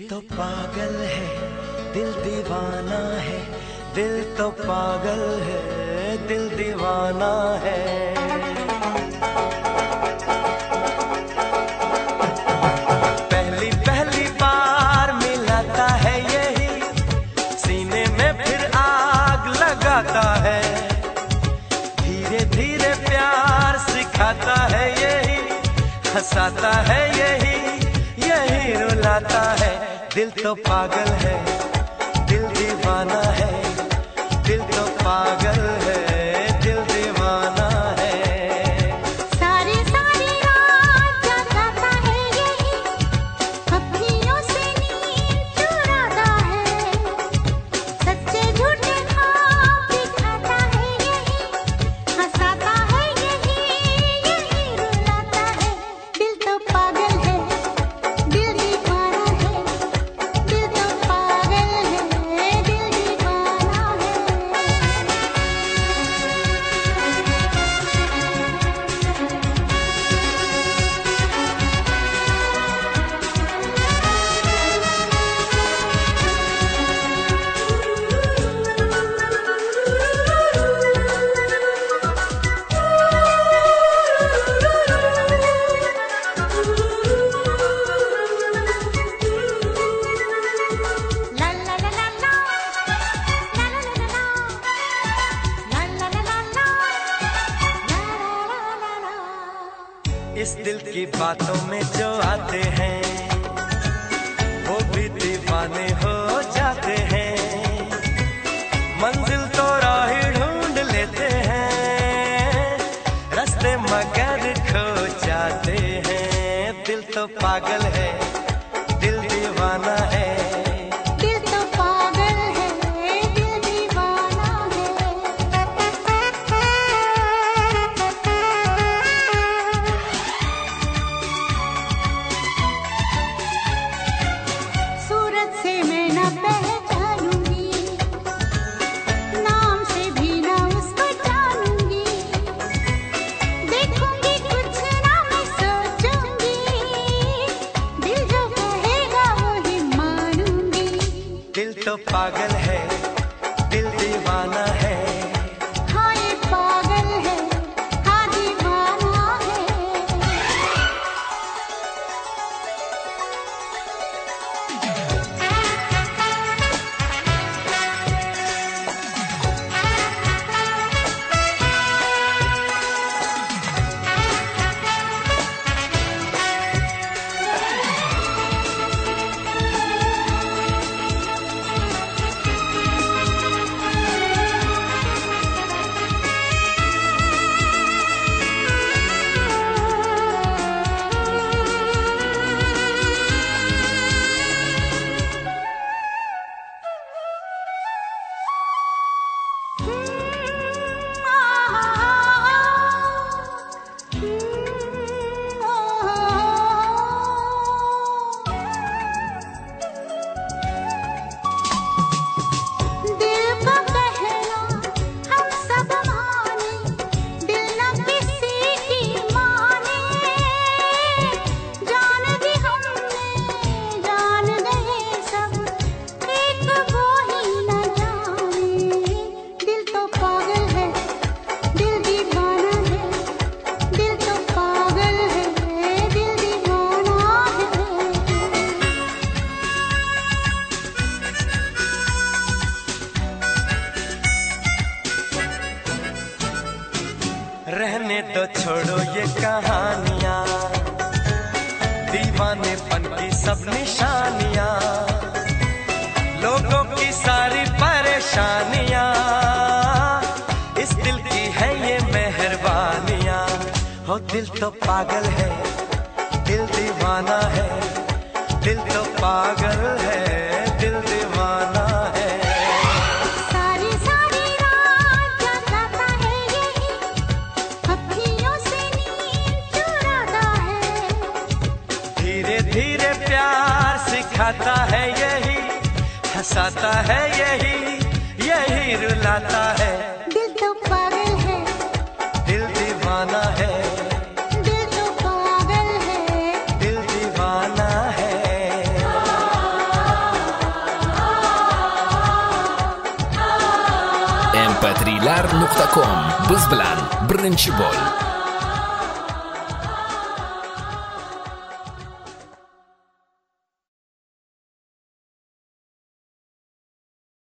तो पागल है, दिल दीवाना है। दिल तो पागल है, दिल दीवाना है। पहली पहली बार मिलाता है यही, सीने में फिर आग लगाता है। धीरे धीरे प्यार सिखाता है यही, हंसाता है यही, यही रुलाता है। दिल तो पागल है, दिल दीवाना है। दिल तो पागल है, दिल दीवाना है। सारी सारी रात जगाता है यही, अखियों से नींद चुराता है। सच्चे झूठे ख्वाब दिखाता है यही, हंसाता है यही, यही रुलाता है। दिल तो पागल है, दिल दीवाना है। दिल तो पागल है, दिल दीवाना है। La la la la la, la la la la la, la la la la la, la la la la। इस दिल की बातों में जो आते हैं, वो भी दीवाने हो जाते हैं। मंजिल तो राह ढूंढ लेते हैं, रास्ते मगर खो जाते हैं। दिल तो पागल है, दिल दीवाना है। दिल तो पागल है, दिल दीवाना है। सूरत से मैं न पहचानूंगी, नाम से भी न उसको जानूंगी। देखूंगी कुछ ना मैं सोचूंगी, दिल जो कहेगा वही मानूंगी। दिल तो पागल है, दिल दीवाना है। हाँ ये पागल है, हाँ दीवाना है। दिल का कहना हम सब माने, दिल न किसी की माने। जान दी हमने, जान गए सब, एक वो ही न जाने। दिल तो पागल है, दिल दीवाना है। दिल तो पागल है, दिल दीवाना है। रहने दो छोड़ो ये कहानियां, दीवानेपन की सब निशानियां, लोगों की सारी परेशानियां। इस दिल की है ये मेहरबानियां। हो दिल तो पागल है, दिल दीवाना है। दिल तो पागल है, दिल दीवाना है। सारी सारी रात जगाता है यही, अखियों से नींद चुराता है। धीरे धीरे प्यार सिखाता है यही, हंसाता है यही, यही रुलाता है। दिल तो पागल है, दिल दीवाना है। दिल तो पागल है। दिल दीवाना है। xabar.com. Biz bilan birinchi bo'l.